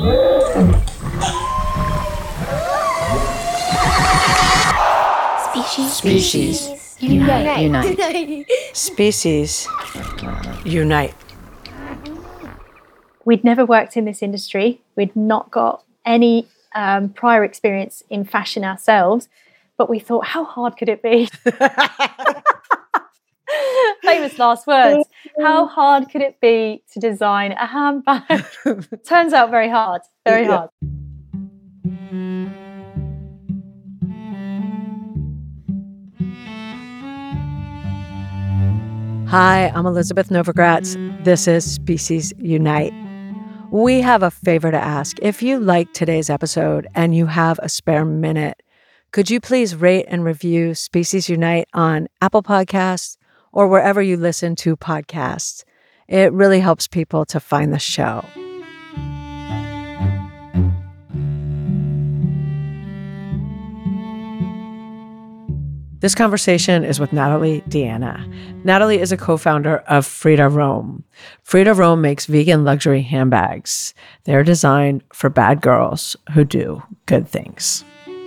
Species. Unite. Species. Unite. We'd never worked in this industry. We'd not got any prior experience in fashion ourselves, but we thought, how hard could it be? Famous last words. How hard could it be to design a handbag? Turns out very hard, very hard. Hi, I'm Elizabeth Novogratz. This is Species Unite. We have a favor to ask. If you like today's episode and you have a spare minute, could you please rate and review Species Unite on Apple Podcasts or wherever you listen to podcasts? It really helps people to find the show. This conversation is with Natalie Deanna. Natalie is a co-founder of Frida Rome. Frida Rome makes vegan luxury handbags. They're designed for bad girls who do good things.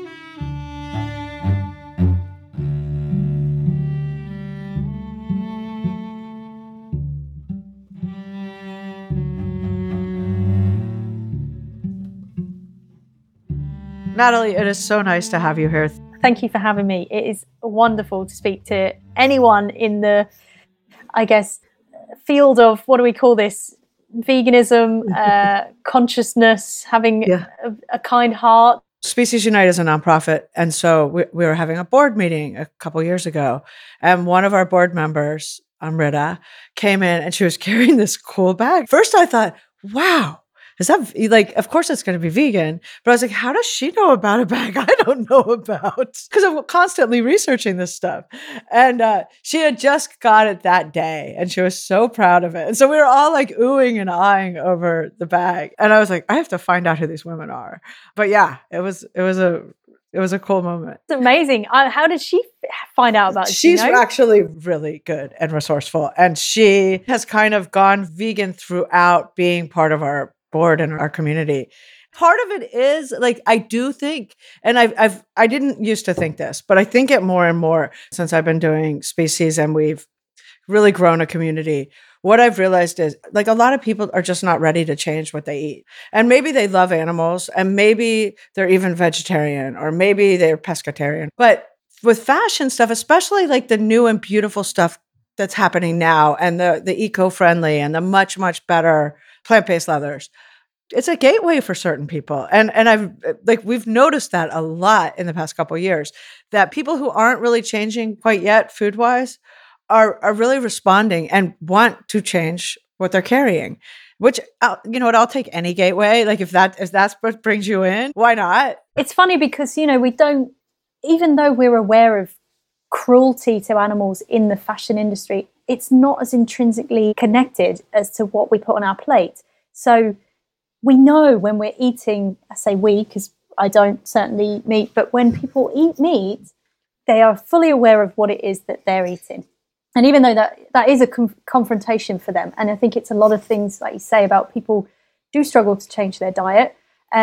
Natalie, it is so nice to have you here. Thank you for having me. It is wonderful to speak to anyone in the, I guess, field of, what do we call this? Veganism, consciousness, having a kind heart. Species Unite is a nonprofit. And so we were having a board meeting a couple years ago. And one of our board members, Amrita, came in and she was carrying this cool bag. First, I thought, wow. Is that like, of course it's going to be vegan, but I was like, how does she know about a bag I don't know about? Because I'm constantly researching this stuff. And she had just got it that day and she was so proud of it. And so we were all like oohing and eyeing over the bag. And I was like, I have to find out who these women are. But yeah, it was a cool moment. It's amazing. How did she find out about it? She's actually really good and resourceful. And she has kind of gone vegan throughout being part of our board and our community. Part of it is like, I do think, and I didn't used to think this, but I think it more and more since I've been doing Species and we've really grown a community. What I've realized is like a lot of people are just not ready to change what they eat. And maybe they love animals and maybe they're even vegetarian or maybe they're pescatarian. But with fashion stuff, especially like the new and beautiful stuff that's happening now and the eco-friendly and the much, much better plant-based leathers, it's a gateway for certain people. And I've like, we've noticed that a lot in the past couple of years, that people who aren't really changing quite yet food-wise are really responding and want to change what they're carrying, which, you know what, I'll take any gateway. Like if that's what brings you in, why not? It's funny because, you know, we don't, even though we're aware of cruelty to animals in the fashion industry, it's not as intrinsically connected as to what we put on our plate. So we know when we're eating, I say we, because I don't certainly eat meat, but when people eat meat, they are fully aware of what it is that they're eating. And even though that is a confrontation for them, and I think it's a lot of things, like you say, about people do struggle to change their diet.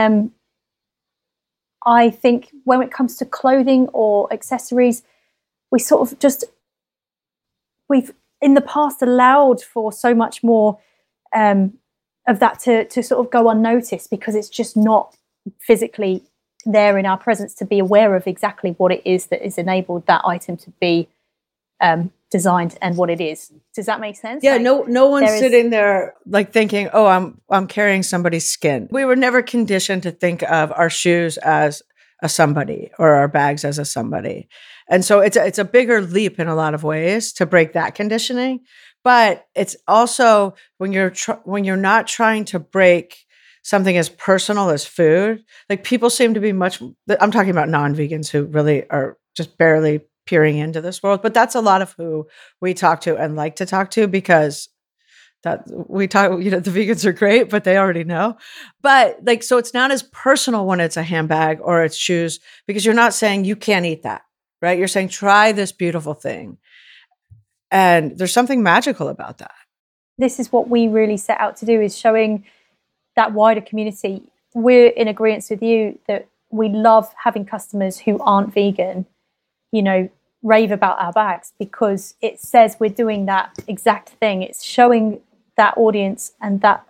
I think when it comes to clothing or accessories, we sort of just, we've in the past allowed for so much more of that to sort of go unnoticed because it's just not physically there in our presence to be aware of exactly what it is that has enabled that item to be designed and what it is. Does that make sense? Yeah, like, no one's sitting there like thinking, oh, I'm carrying somebody's skin. We were never conditioned to think of our shoes as a somebody or our bags as a somebody. And so it's a bigger leap in a lot of ways to break that conditioning. But it's also when you're not trying to break something as personal as food, like people seem to be I'm talking about non-vegans who really are just barely peering into this world. But that's a lot of who we talk to and like to talk to because that we talk, you know, the vegans are great, but they already know. But like, so it's not as personal when it's a handbag or it's shoes because you're not saying you can't eat that, right? You're saying, try this beautiful thing. And there's something magical about that. This is what we really set out to do, is showing that wider community we're in agreement with you that we love having customers who aren't vegan, rave about our bags, because it says we're doing that exact thing. It's showing that audience and that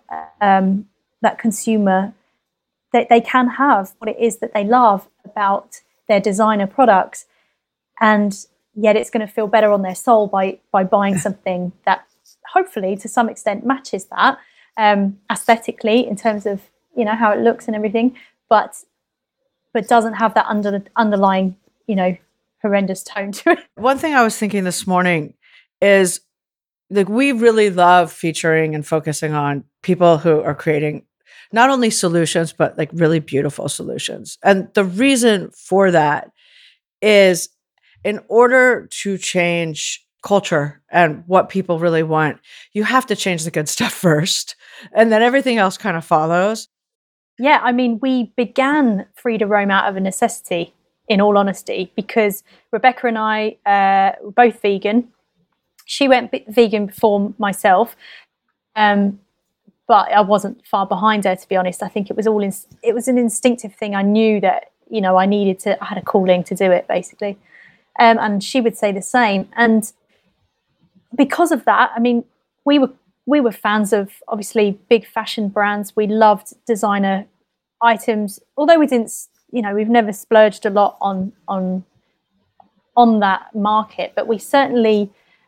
consumer that they can have what it is that they love about their designer products, and yet it's going to feel better on their soul by buying something that hopefully to some extent matches that aesthetically in terms of how it looks and everything, but doesn't have that underlying horrendous tone to it. One thing I was thinking this morning is, like, we really love featuring and focusing on people who are creating not only solutions, but like really beautiful solutions. And the reason for that is, in order to change culture and what people really want, you have to change the good stuff first, and then everything else kind of follows. Yeah, I mean, we began Free to Roam out of a necessity, in all honesty, because Rebecca and I were both vegan. She went vegan before myself, but I wasn't far behind her, to be honest. I think it was it was an instinctive thing. I knew that I had a calling to do it, basically, and she would say the same. And because of that, I mean, we were fans of, obviously, big fashion brands. We loved designer items, although we didn't, we've never splurged a lot on that market, but we certainly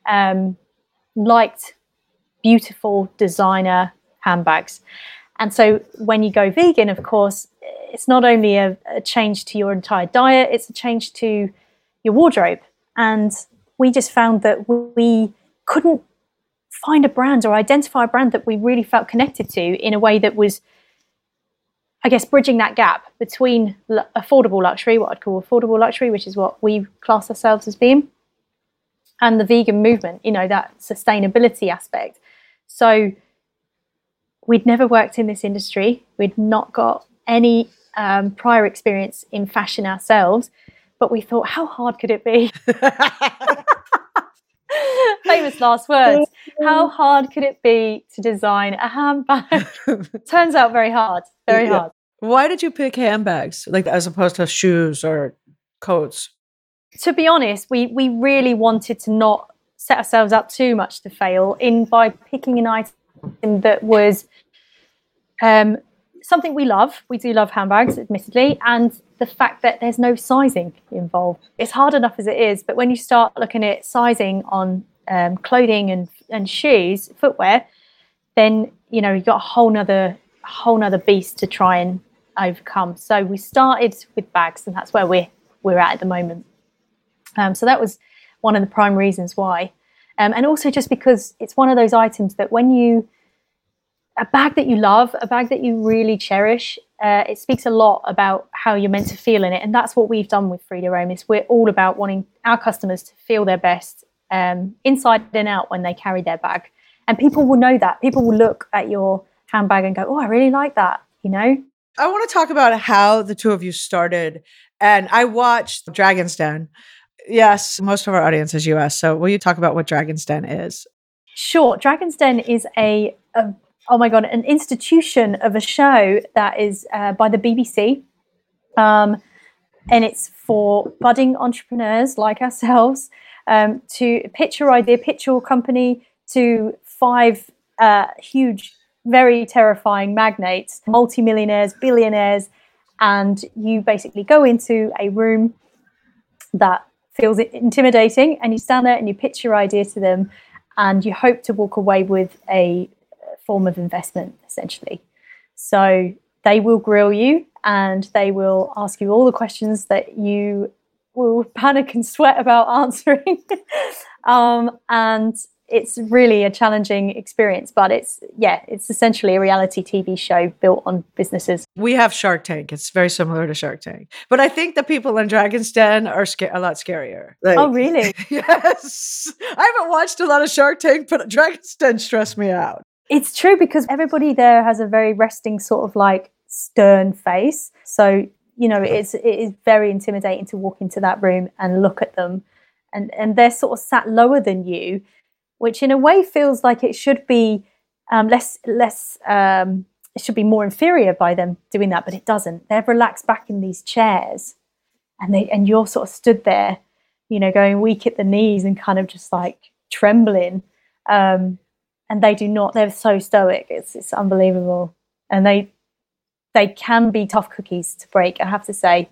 liked beautiful designer handbags. And so when you go vegan, of course, it's not only a change to your entire diet, it's a change to your wardrobe. And we just found that we couldn't find a brand or identify a brand that we really felt connected to in a way that was, I guess, bridging that gap between affordable luxury, what I'd call affordable luxury, which is what we class ourselves as being, and the vegan movement, that sustainability aspect. So we'd never worked in this industry. We'd not got any prior experience in fashion ourselves, but we thought, how hard could it be? Famous last words. How hard could it be to design a handbag? Turns out very hard, very hard. Why did you pick handbags, like, as opposed to shoes or coats? To be honest, we really wanted to not set ourselves up too much to fail by picking an item that was something we love. We do love handbags, admittedly, and the fact that there's no sizing involved. It's hard enough as it is, but when you start looking at sizing on clothing and shoes, footwear, then you've got a whole nother beast to try and overcome. So we started with bags, and that's where we're at the moment. So that was one of the prime reasons why, and also just because it's one of those items that a bag that you love, a bag that you really cherish, it speaks a lot about how you're meant to feel in it. And that's what we've done with Free to Roam. Is we're all about wanting our customers to feel their best inside and out when they carry their bag. And people will know that. People will look at your handbag and go, oh, I really like that, I want to talk about how the two of you started. And I watched Dragon's Den. Yes, most of our audience is US. So will you talk about what Dragon's Den is? Sure. Dragon's Den is an institution of a show that is by the BBC. And it's for budding entrepreneurs like ourselves to pitch your idea, pitch your company to 5 huge, very terrifying magnates, multimillionaires, billionaires, and you basically go into a room that feels intimidating, and you stand there and you pitch your idea to them, and you hope to walk away with a form of investment, essentially. So they will grill you, and they will ask you all the questions that you will panic and sweat about answering. And it's really a challenging experience, but it's essentially a reality TV show built on businesses. We have Shark Tank. It's very similar to Shark Tank. But I think the people in Dragon's Den are a lot scarier. Oh, really? Yes. I haven't watched a lot of Shark Tank, but Dragon's Den stressed me out. It's true, because everybody there has a very resting sort of like stern face. So, it is very intimidating to walk into that room and look at them. And they're sort of sat lower than you, which in a way feels like it should be less it should be more inferior by them doing that, but it doesn't. They're relaxed back in these chairs, and you're sort of stood there, going weak at the knees and kind of just like trembling. And they do not. They're so stoic. It's unbelievable, and they can be tough cookies to break. I have to say.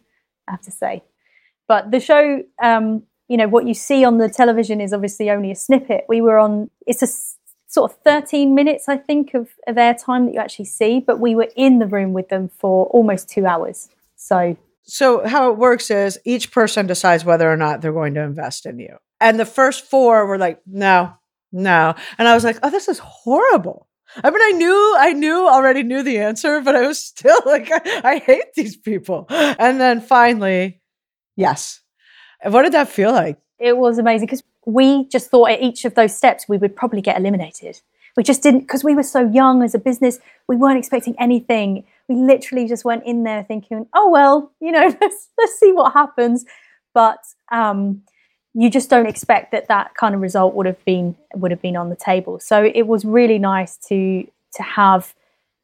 But the show, what you see on the television is obviously only a snippet. It's a sort of 13 minutes, I think, of airtime that you actually see, but we were in the room with them for almost 2 hours. So how it works is each person decides whether or not they're going to invest in you. And the first 4 were like, no. And I was like, oh, this is horrible. I mean, I already knew the answer, but I was still like, I hate these people. And then finally, yes. What did that feel like? It was amazing because we just thought at each of those steps we would probably get eliminated. We just didn't, because we were so young as a business, we weren't expecting anything. We literally just went in there thinking, oh, well, let's see what happens. But you just don't expect that kind of result would have been on the table. So it was really nice to have,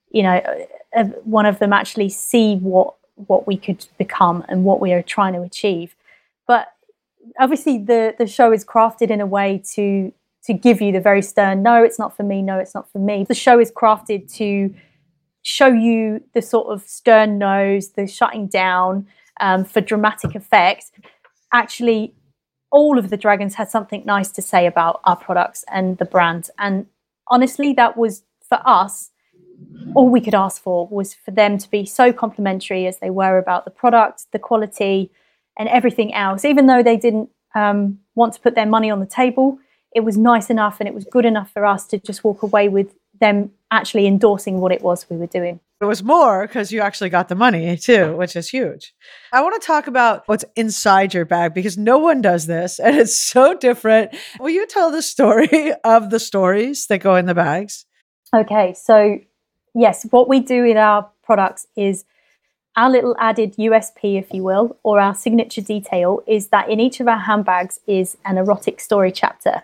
one of them actually see what we could become and what we are trying to achieve. But obviously the show is crafted in a way to give you the very stern, no, it's not for me, no, it's not for me. The show is crafted to show you the sort of stern no's, the shutting down for dramatic effect. Actually, all of the dragons had something nice to say about our products and the brand. And honestly, that was, for us, all we could ask for was for them to be so complimentary as they were about the product, the quality, and everything else. Even though they didn't want to put their money on the table, it was nice enough and it was good enough for us to just walk away with them actually endorsing what it was we were doing. It was more because you actually got the money too, which is huge. I want to talk about what's inside your bag because no one does this and it's so different. Will you tell the story of the stories that go in the bags? Okay, so yes, what we do in our products is our little added USP, if you will, or our signature detail is that in each of our handbags is an erotic story chapter.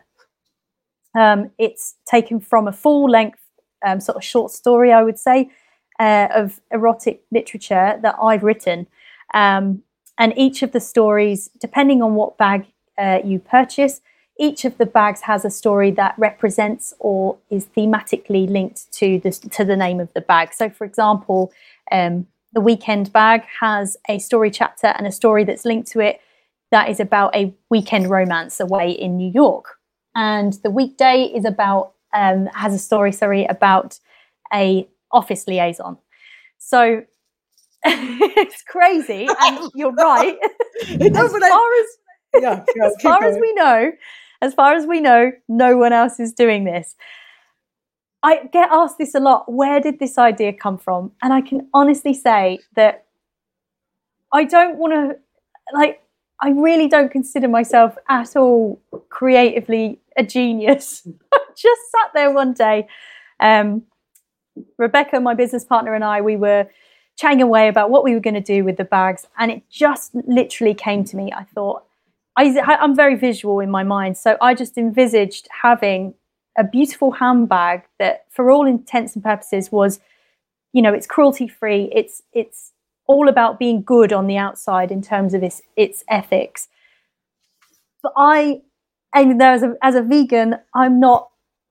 It's taken from a full-length sort of short story, I would say, of erotic literature that I've written. And each of the stories, depending on what bag you purchase, each of the bags has a story that represents or is thematically linked to the name of the bag. So, for example, the weekend bag has a story chapter and a story that's linked to it that is about a weekend romance away in New York. And the weekday is has a story about a office liaison. So it's crazy, and you're right. As far as we know, no one else is doing this. I get asked this a lot. Where did this idea come from? And I can honestly say that I don't want to, I really don't consider myself at all creatively a genius. I just sat there one day. Rebecca, my business partner, and I, we were chatting away about what we were going to do with the bags. And it just literally came to me. I thought, I'm very visual in my mind. So I just envisaged having a beautiful handbag that for all intents and purposes was, it's cruelty free. It's all about being good on the outside in terms of its ethics. But as a vegan, I'm not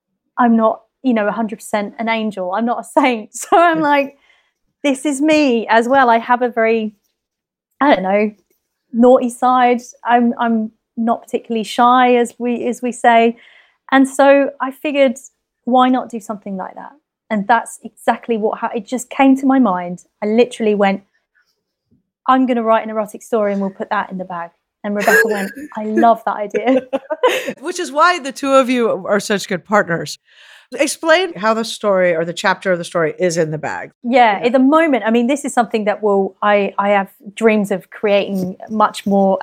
100% an angel. I'm not a saint. So I'm like, this is me as well. I have a very, naughty side. I'm not particularly shy, as we say. And so I figured, why not do something like that? And that's exactly it just came to my mind. I literally went, I'm going to write an erotic story and we'll put that in the bag. And Rebecca went, I love that idea. Which is why the two of you are such good partners. Explain how the story or the chapter of the story is in the bag. Yeah, at the moment, this is something that I have dreams of creating much more,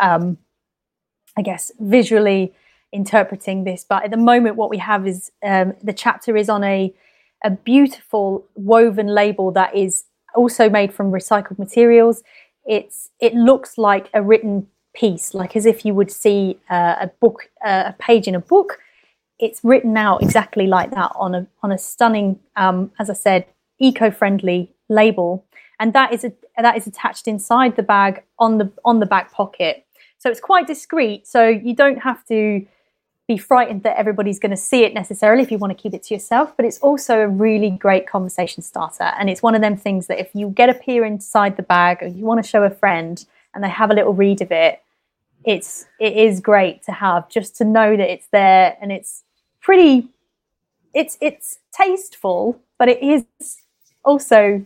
visually interpreting this. But at the moment, what we have is the chapter is on a beautiful woven label that is also made from recycled materials. It looks like a written piece, like as if you would see a a page in a book. It's written out exactly like that on a stunning, as I said, eco-friendly label, and that is attached inside the bag on the back pocket. So it's quite discreet. So you don't have to be frightened that everybody's going to see it necessarily if you want to keep it to yourself. But it's also a really great conversation starter, and it's one of them things that if you get a peer inside the bag or you want to show a friend and they have a little read of it, it is great to have, just to know that it's there, and it's pretty. It's tasteful, but it is also,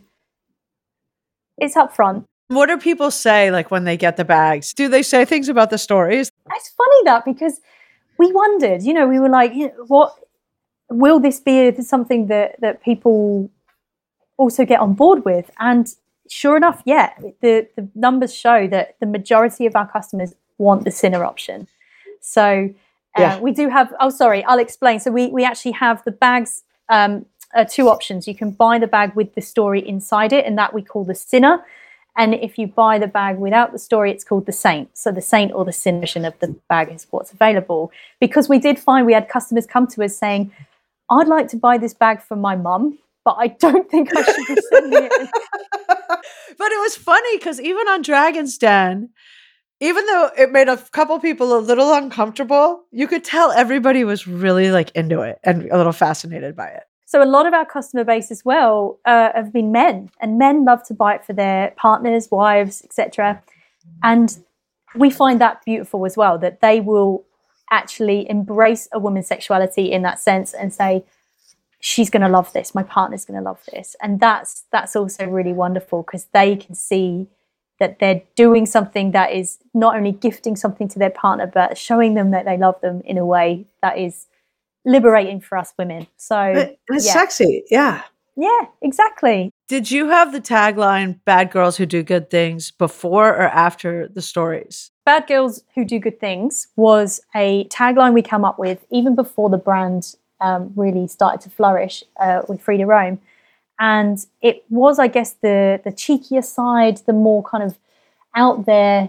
it's upfront. What do people say, like, when they get the bags? Do they say things about the stories? It's funny that, because we wondered, we were like, what will this be something that people also get on board with? And sure enough, yeah, the numbers show that the majority of our customers want the Cinna option. So we do have, I'll explain. So we actually have the bags, two options. You can buy the bag with the story inside it, and that we call the Cinna. And if you buy the bag without the story, it's called the Saint. So the Saint or the Cinna version of the bag is what's available. Because we did find we had customers come to us saying, I'd like to buy this bag for my mum, but I don't think I should be sending it. But it was funny because even on Dragon's Den, even though it made a couple people a little uncomfortable, you could tell everybody was really like into it and a little fascinated by it. So a lot of our customer base as well have been men, and men love to buy it for their partners, wives, etc. And we find that beautiful as well, that they will actually embrace a woman's sexuality in that sense and say, she's going to love this, my partner's going to love this. And that's also really wonderful, because they can see that they're doing something that is not only gifting something to their partner, but showing them that they love them in a way that is liberating for us women. So it's sexy. Yeah. Yeah, exactly. Did you have the tagline, Bad Girls Who Do Good Things, before or after the stories? Bad Girls Who Do Good Things was a tagline we came up with even before the brand really started to flourish with Frida Rome. And it was, I guess, the cheekier side, the more kind of out there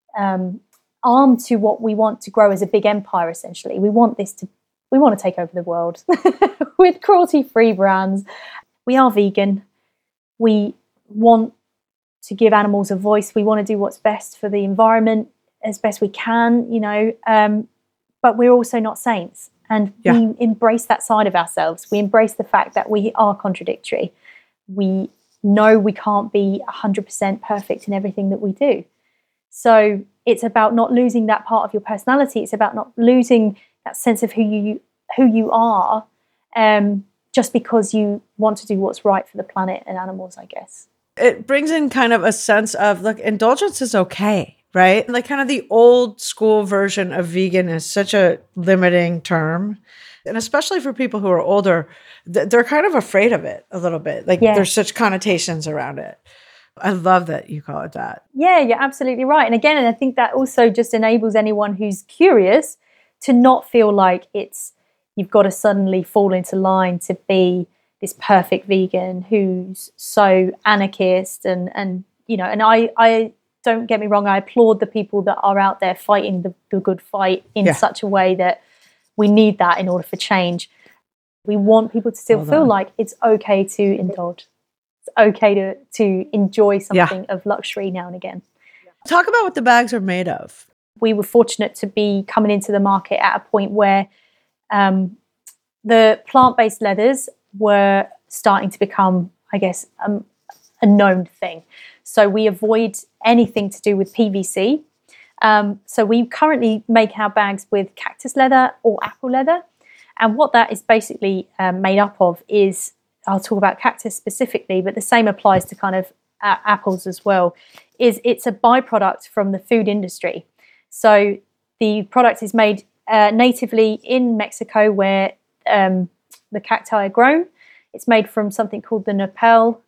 arm to what we want to grow as a big empire, essentially. We want to take over the world with cruelty-free brands. We are vegan. We want to give animals a voice. We want to do what's best for the environment as best we can, but we're also not saints. And we embrace that side of ourselves. We embrace the fact that we are contradictory. We know we can't be 100% perfect in everything that we do. So it's about not losing that part of your personality. It's about not losing that sense of who you are, just because you want to do what's right for the planet and animals, I guess. It brings in kind of a sense of, look, indulgence is okay, right? Like kind of the old school version of vegan is such a limiting term. And especially for people who are older, they're kind of afraid of it a little bit. Like there's such connotations around it. I love that you call it that. Yeah, you're absolutely right. And again, I think that also just enables anyone who's curious to not feel like you've got to suddenly fall into line to be this perfect vegan who's so anarchist and I don't get me wrong, I applaud the people that are out there fighting the good fight in such a way that we need that in order for change. We want people to still feel like it's okay to indulge. It's okay to enjoy something of luxury now and again. Talk about what the bags are made of. We were fortunate to be coming into the market at a point where the plant-based leathers were starting to become, I guess, a known thing. So we avoid anything to do with PVC. So we currently make our bags with cactus leather or apple leather. And what that is basically made up of is, I'll talk about cactus specifically, but the same applies to kind of apples as well, it's a byproduct from the food industry. So the product is made natively in Mexico where the cacti are grown. It's made from something called the nopal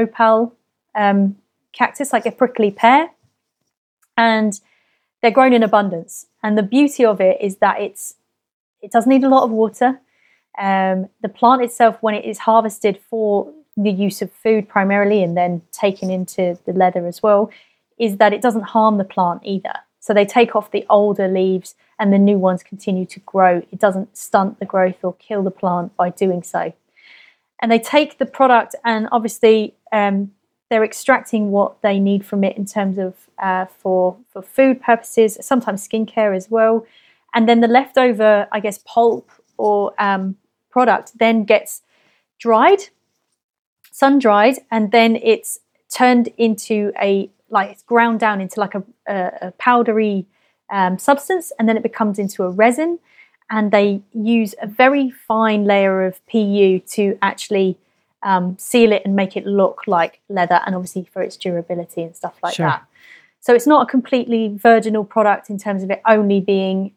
cactus, like a prickly pear. And they're grown in abundance. And the beauty of it is that it doesn't need a lot of water. The plant itself, when it is harvested for the use of food primarily and then taken into the leather as well, is that it doesn't harm the plant either. So they take off the older leaves and the new ones continue to grow. It doesn't stunt the growth or kill the plant by doing so. And they take the product and obviously they're extracting what they need from it in terms of for food purposes, sometimes skincare as well. And then the leftover, I guess, pulp or product then gets dried, sun-dried, and then it's turned into it's ground down into like a powdery substance, and then it becomes into a resin. And they use a very fine layer of PU to actually seal it and make it look like leather, and obviously for its durability and stuff like that. So it's not a completely virginal product in terms of it only being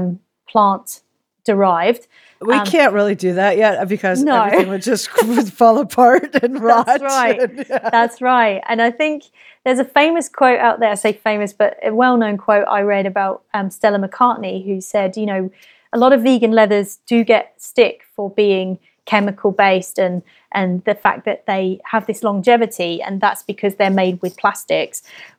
plant derived. We can't really do that yet because everything would just fall apart and rot. That's right. That's right. And I think there's a famous quote out there, I say famous, but a well-known quote I read about Stella McCartney, who said, you know, a lot of vegan leathers do get stick for being chemical-based and the fact that they have this longevity, and that's because they're made with plastics.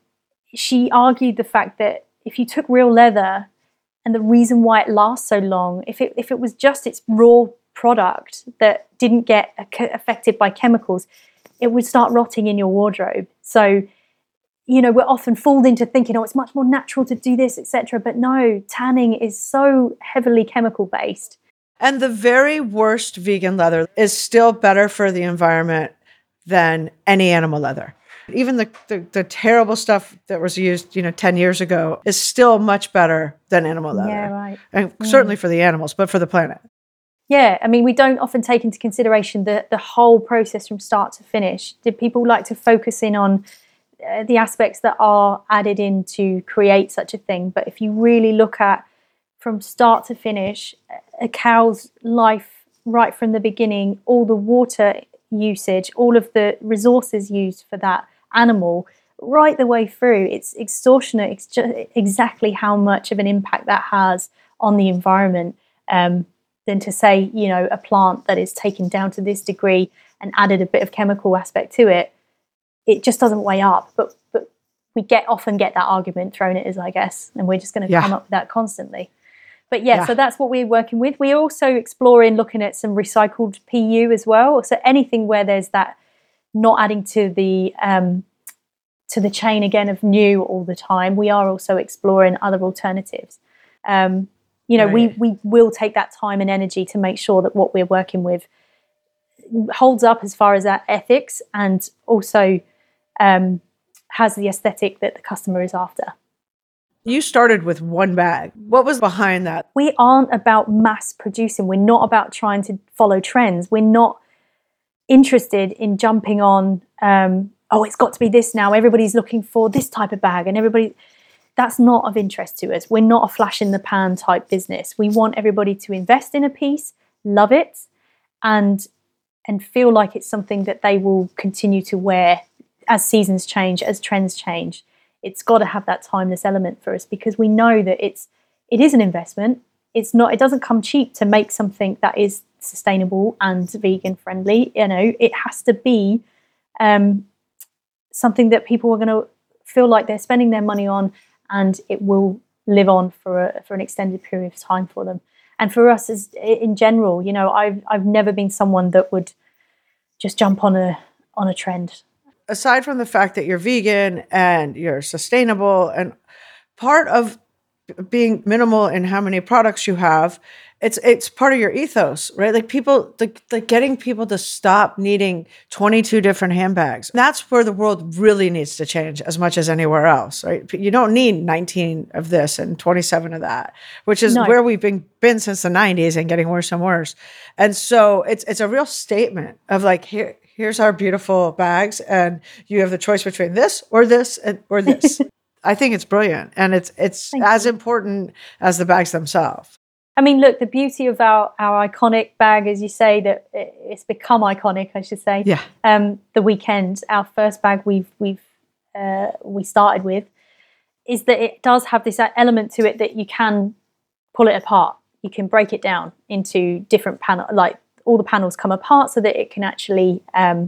She argued the fact that if you took real leather, and the reason why it lasts so long, if it was just its raw product that didn't get affected by chemicals, it would start rotting in your wardrobe. So, you know, we're often fooled into thinking, oh, it's much more natural to do this, etc. But no, tanning is so heavily chemical based. And the very worst vegan leather is still better for the environment than any animal leather. Even the terrible stuff that was used, 10 years ago is still much better than animal leather. Yeah, right. And certainly for the animals, but for the planet. Yeah, I mean, we don't often take into consideration the whole process from start to finish. Did people like to focus in on the aspects that are added in to create such a thing? But if you really look at from start to finish, a cow's life right from the beginning, all the water usage, all of the resources used for that animal, right the way through, it's extortionate. It's just exactly how much of an impact that has on the environment. Than to say, a plant that is taken down to this degree and added a bit of chemical aspect to it, it just doesn't weigh up. But we often get that argument thrown at us, I guess, and we're just going to come up with that constantly. But so that's what we're working with. We're also exploring looking at some recycled PU as well. So anything where there's that not adding to the chain again of new all the time. We are also exploring other alternatives. Right. We will take that time and energy to make sure that what we're working with holds up as far as our ethics and also has the aesthetic that the customer is after. You started with one bag. What was behind that? We aren't about mass producing. We're not about trying to follow trends. We're not interested in jumping on, it's got to be this now. Everybody's looking for this type of bag and that's not of interest to us. We're not a flash in the pan type business. We want everybody to invest in a piece, love it, and feel like it's something that they will continue to wear as seasons change, as trends change. It's got to have that timeless element for us because we know that it is an investment. It doesn't come cheap to make something that is sustainable and vegan friendly. It has to be something that people are going to feel like they're spending their money on, and it will live on for an extended period of time for them. And for us, as in general, I've never been someone that would just jump on a trend. Aside from the fact that you're vegan and you're sustainable, and part of being minimal in how many products you have, it's part of your ethos, right? Like people, like getting people to stop needing 22 different handbags. That's where the world really needs to change as much as anywhere else, right? You don't need 19 of this and 27 of that, which is where we've been since the 90s and getting worse and worse. And so it's a real statement of like, here's our beautiful bags, and you have the choice between this or this or this. I think it's brilliant, and it's as important as the bags themselves. I mean, look, the beauty of our iconic bag, as you say, that it's become iconic, I should say. Yeah. The Weekend, our first bag we started with, is that it does have this element to it that you can pull it apart. You can break it down into different panels, like all the panels come apart so that it can actually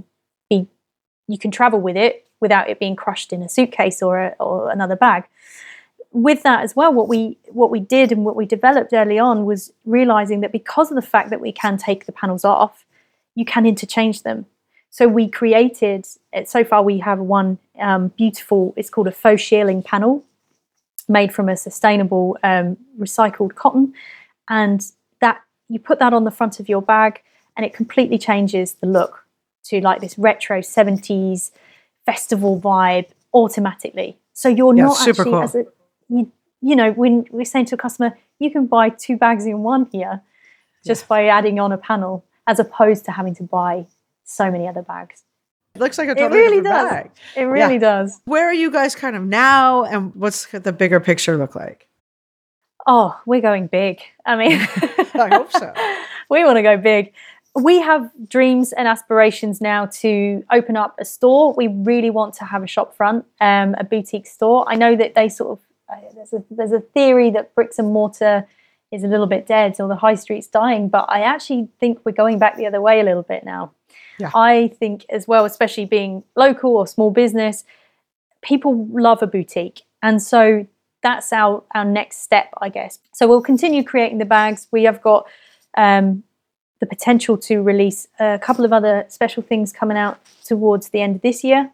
you can travel with it without it being crushed in a suitcase or another bag. With that as well, what we did and what we developed early on was realizing that because of the fact that we can take the panels off, you can interchange them. So we created, so far we have one beautiful, it's called a faux shearling panel made from a sustainable recycled cotton. And that you put that on the front of your bag and it completely changes the look to like this retro 70s festival vibe automatically. So you're not super actually, cool. as a, you know, when we're saying to a customer, you can buy 2 bags in one here just by adding on a panel, as opposed to having to buy so many other bags. It looks like a totally different bag. It really does. Where are you guys kind of now, and what's the bigger picture look like? Oh, we're going big. I mean, I hope so. We want to go big. We have dreams and aspirations now to open up a store. We really want to have a shop front, a boutique store. I know that they sort of, there's a theory that bricks and mortar is a little bit dead or the high street's dying, but I actually think we're going back the other way a little bit now. Yeah. I think as well, especially being local or small business, people love a boutique. And so that's our next step, I guess. So we'll continue creating the bags. We have got the potential to release a couple of other special things coming out towards the end of this year.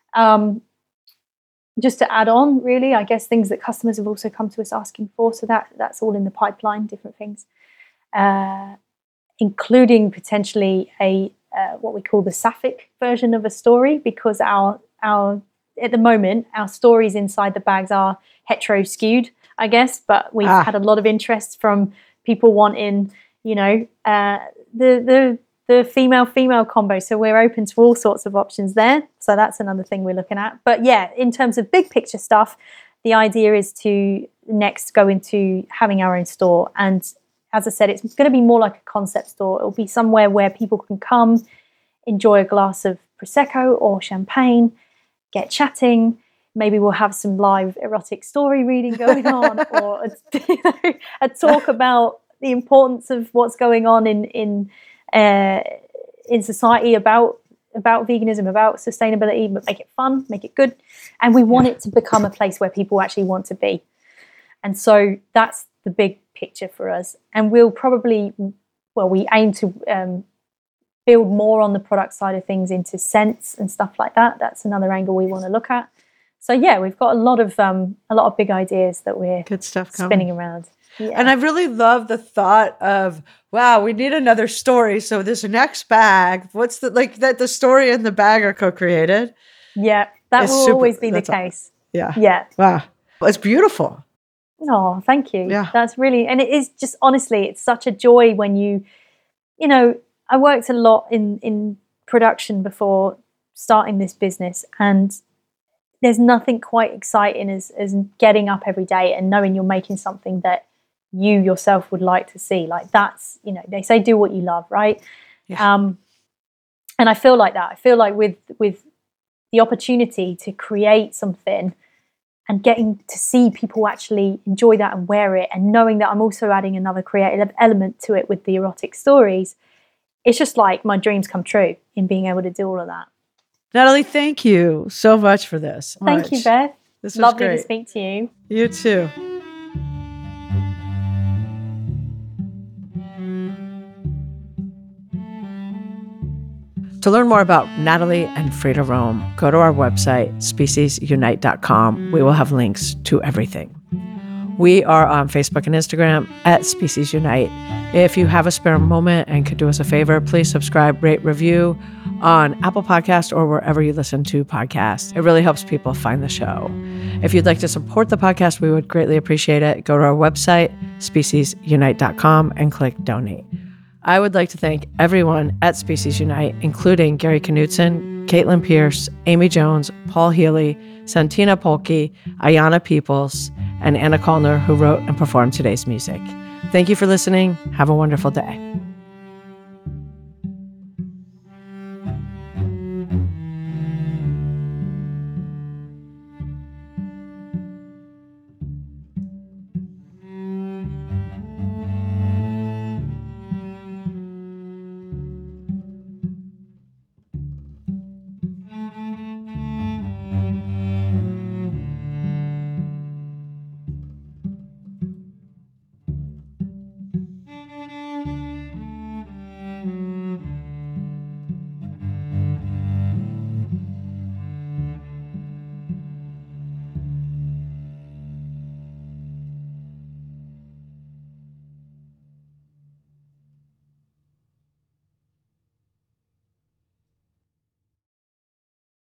Just to add on, really, I guess things that customers have also come to us asking for. So that's all in the pipeline, different things, including potentially a what we call the sapphic version of a story, because our at the moment our stories inside the bags are hetero skewed, I guess, but we've had a lot of interest from people wanting, you know, the female combo. So we're open to all sorts of options there. So that's another thing we're looking at. But yeah, in terms of big picture stuff, the idea is to next go into having our own store. And as I said, it's going to be more like a concept store. It'll be somewhere where people can come, enjoy a glass of Prosecco or champagne, get chatting. Maybe we'll have some live erotic story reading going on, or a talk about the importance of what's going on in society about veganism, about sustainability, but make it fun, make it good. And we want it to become a place where people actually want to be. And so that's the big picture for us. And we'll probably, we aim to build more on the product side of things into scents and stuff like that. That's another angle we want to look at. So yeah, we've got a lot of big ideas that we're good stuff spinning around. Yeah. And I really love the thought of, wow, we need another story. So this next bag, what's the story and the bag are co-created. Yeah, that will always be the case. Yeah. Yeah. Wow. It's beautiful. Oh, thank you. Yeah. That's really, and it is just, honestly, it's such a joy when you know, I worked a lot in production before starting this business, and there's nothing quite exciting as getting up every day and knowing you're making something that you yourself would like to see. Like that's, you know, they say do what you love, right? Yeah. And I feel like that. I feel like with the opportunity to create something and getting to see people actually enjoy that and wear it, and knowing that I'm also adding another creative element to it with the erotic stories, it's just like my dreams come true in being able to do all of that. Natalie, thank you so much for this. Thank you, Beth. This was lovely great to speak to you. You too. To learn more about Natalie and Frida Rome, go to our website, speciesunite.com. We will have links to everything. We are on Facebook and Instagram at Species Unite. If you have a spare moment and could do us a favor, please subscribe, rate, review on Apple Podcasts or wherever you listen to podcasts. It really helps people find the show. If you'd like to support the podcast, we would greatly appreciate it. Go to our website, speciesunite.com, and click donate. I would like to thank everyone at Species Unite, including Gary Knutson, Caitlin Pierce, Amy Jones, Paul Healy, Santina Polke, Ayana Peoples, and Anna Kalner, who wrote and performed today's music. Thank you for listening. Have a wonderful day.